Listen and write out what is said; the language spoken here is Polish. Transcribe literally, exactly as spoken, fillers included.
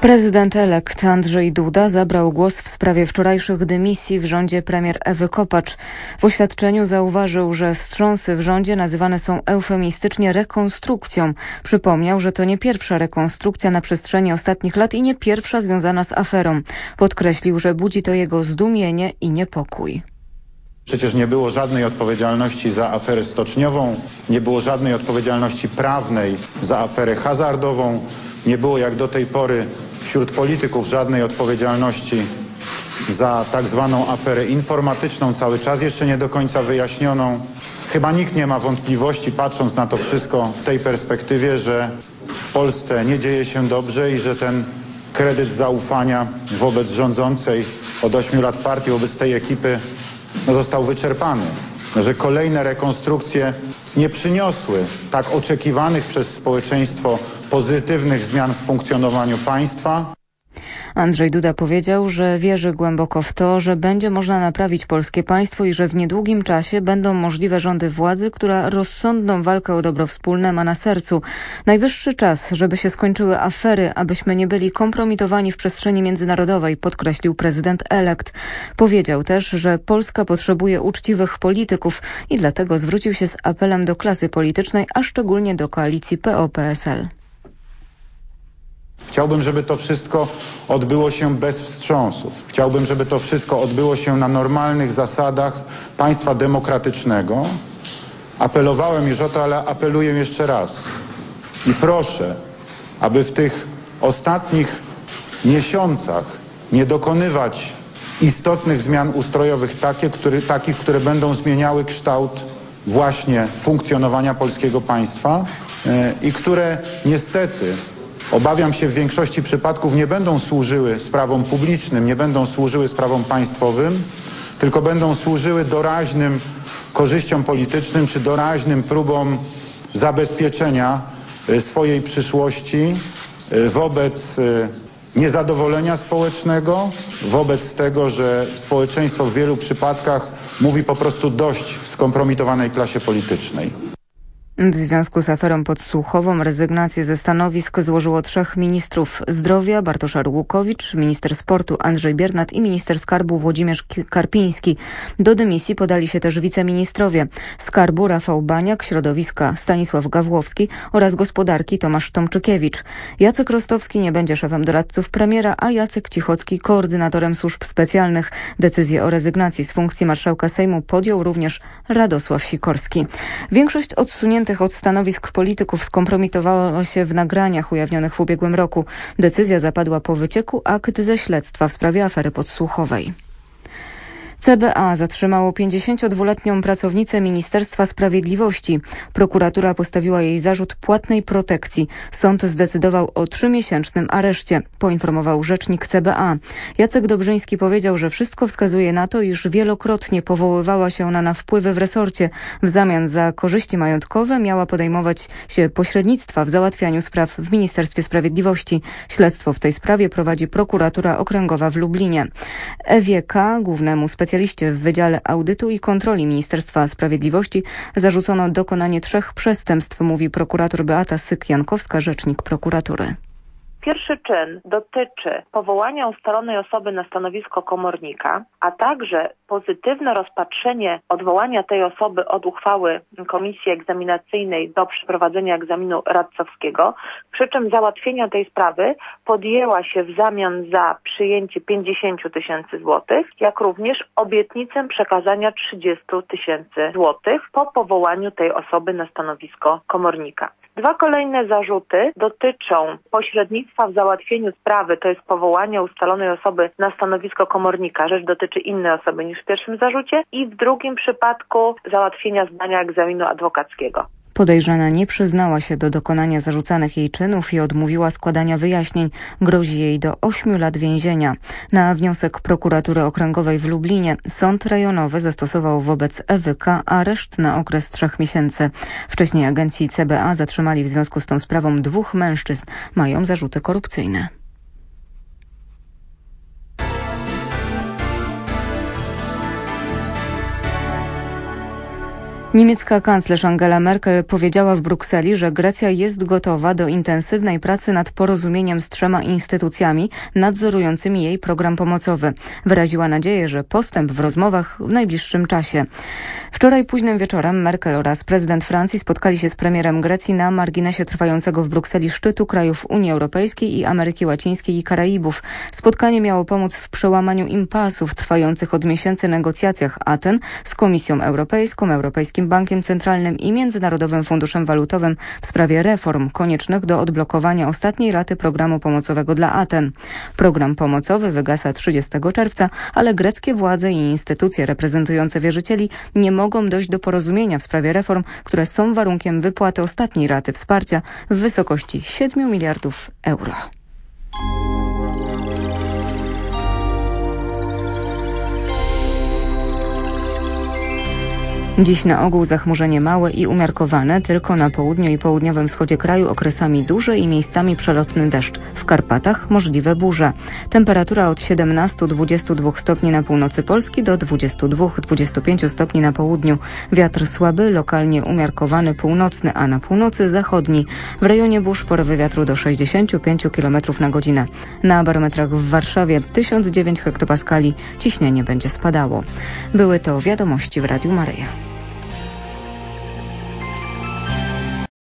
Prezydent elekt Andrzej Duda zabrał głos w sprawie wczorajszych dymisji w rządzie premier Ewy Kopacz. W oświadczeniu zauważył, że wstrząsy w rządzie nazywane są eufemistycznie rekonstrukcją. Przypomniał, że to nie pierwsza rekonstrukcja na przestrzeni ostatnich lat i nie pierwsza związana z aferą. Podkreślił, że budzi to jego zdumienie i niepokój. Przecież nie było żadnej odpowiedzialności za aferę stoczniową, nie było żadnej odpowiedzialności prawnej za aferę hazardową, nie było jak do tej pory wśród polityków żadnej odpowiedzialności za tak zwaną aferę informatyczną, cały czas jeszcze nie do końca wyjaśnioną. Chyba nikt nie ma wątpliwości, patrząc na to wszystko w tej perspektywie, że w Polsce nie dzieje się dobrze i że ten kredyt zaufania wobec rządzącej od ośmiu lat partii, wobec tej ekipy no, został wyczerpany. Że kolejne rekonstrukcje nie przyniosły tak oczekiwanych przez społeczeństwo pozytywnych zmian w funkcjonowaniu państwa. Andrzej Duda powiedział, że wierzy głęboko w to, że będzie można naprawić polskie państwo i że w niedługim czasie będą możliwe rządy władzy, która rozsądną walkę o dobro wspólne ma na sercu. Najwyższy czas, żeby się skończyły afery, abyśmy nie byli kompromitowani w przestrzeni międzynarodowej, podkreślił prezydent elekt. Powiedział też, że Polska potrzebuje uczciwych polityków i dlatego zwrócił się z apelem do klasy politycznej, a szczególnie do koalicji P O P S L. Chciałbym, żeby to wszystko odbyło się bez wstrząsów. Chciałbym, żeby to wszystko odbyło się na normalnych zasadach państwa demokratycznego. Apelowałem już o to, ale apeluję jeszcze raz. I proszę, aby w tych ostatnich miesiącach nie dokonywać istotnych zmian ustrojowych takie, które, takich, które będą zmieniały kształt właśnie funkcjonowania polskiego państwa yy, i które niestety, obawiam się, w większości przypadków nie będą służyły sprawom publicznym, nie będą służyły sprawom państwowym, tylko będą służyły doraźnym korzyściom politycznym czy doraźnym próbom zabezpieczenia swojej przyszłości wobec niezadowolenia społecznego, wobec tego, że społeczeństwo w wielu przypadkach mówi po prostu dość skompromitowanej klasie politycznej. W związku z aferą podsłuchową rezygnację ze stanowisk złożyło trzech ministrów zdrowia: Bartosz Arłukowicz, minister sportu Andrzej Biernat i minister skarbu Włodzimierz Karpiński. Do dymisji podali się też wiceministrowie skarbu Rafał Baniak, środowiska Stanisław Gawłowski oraz gospodarki Tomasz Tomczykiewicz. Jacek Rostowski nie będzie szefem doradców premiera, a Jacek Cichocki koordynatorem służb specjalnych. Decyzję o rezygnacji z funkcji marszałka Sejmu podjął również Radosław Sikorski. Większość odsuniętych od stanowisk polityków skompromitowała się w nagraniach ujawnionych w ubiegłym roku. Decyzja zapadła po wycieku akt ze śledztwa w sprawie afery podsłuchowej. C B A zatrzymało pięćdziesięciodwuletnią pracownicę Ministerstwa Sprawiedliwości. Prokuratura postawiła jej zarzut płatnej protekcji. Sąd zdecydował o trzymiesięcznym areszcie, poinformował rzecznik C B A. Jacek Dobrzyński powiedział, że wszystko wskazuje na to, iż wielokrotnie powoływała się ona na wpływy w resorcie. W zamian za korzyści majątkowe miała podejmować się pośrednictwa w załatwianiu spraw w Ministerstwie Sprawiedliwości. Śledztwo w tej sprawie prowadzi prokuratura okręgowa w Lublinie. Ewie K., głównemu specjaliście w Wydziale Audytu i Kontroli Ministerstwa Sprawiedliwości, zarzucono dokonanie trzech przestępstw, mówi prokurator Beata Syk-Jankowska, rzecznik prokuratury. Pierwszy czyn dotyczy powołania ustalonej osoby na stanowisko komornika, a także pozytywne rozpatrzenie odwołania tej osoby od uchwały komisji egzaminacyjnej do przeprowadzenia egzaminu radcowskiego, przy czym załatwienia tej sprawy podjęła się w zamian za przyjęcie pięćdziesiąt tysięcy złotych, jak również obietnicę przekazania trzydzieści tysięcy złotych po powołaniu tej osoby na stanowisko komornika. Dwa kolejne zarzuty dotyczą pośrednictwa w załatwieniu sprawy, to jest powołania ustalonej osoby na stanowisko komornika. Rzecz dotyczy innej osoby niż w pierwszym zarzucie i w drugim przypadku załatwienia zdania egzaminu adwokackiego. Podejrzana nie przyznała się do dokonania zarzucanych jej czynów i odmówiła składania wyjaśnień. Grozi jej do ośmiu lat więzienia. Na wniosek prokuratury okręgowej w Lublinie sąd rejonowy zastosował wobec Ewy K. areszt na okres trzech miesięcy. Wcześniej agencji C B A zatrzymali w związku z tą sprawą dwóch mężczyzn. Mają zarzuty korupcyjne. Niemiecka kanclerz Angela Merkel powiedziała w Brukseli, że Grecja jest gotowa do intensywnej pracy nad porozumieniem z trzema instytucjami nadzorującymi jej program pomocowy. Wyraziła nadzieję, że postęp w rozmowach w najbliższym czasie. Wczoraj późnym wieczorem Merkel oraz prezydent Francji spotkali się z premierem Grecji na marginesie trwającego w Brukseli szczytu krajów Unii Europejskiej i Ameryki Łacińskiej i Karaibów. Spotkanie miało pomóc w przełamaniu impasu w trwających od miesięcy negocjacjach Aten z Komisją Europejską, Europejskim Bankiem Centralnym i Międzynarodowym Funduszem Walutowym w sprawie reform koniecznych do odblokowania ostatniej raty programu pomocowego dla Aten. Program pomocowy wygasa trzydziestego czerwca, ale greckie władze i instytucje reprezentujące wierzycieli nie mogą dojść do porozumienia w sprawie reform, które są warunkiem wypłaty ostatniej raty wsparcia w wysokości siedmiu miliardów euro. Dziś na ogół zachmurzenie małe i umiarkowane, tylko na południu i południowym wschodzie kraju okresami duży i miejscami przelotny deszcz. W Karpatach możliwe burze. Temperatura od siedemnastu do dwudziestu dwóch stopni na północy Polski do dwudziestu dwóch do dwudziestu pięciu stopni na południu. Wiatr słaby, lokalnie umiarkowany północny, a na północy zachodni. W rejonie burz porywy wiatru do sześćdziesięciu pięciu kilometrów na godzinę. Na barometrach w Warszawie tysiąc dziewięć hektopaskali. Ciśnienie będzie spadało. Były to wiadomości w Radiu Maryja.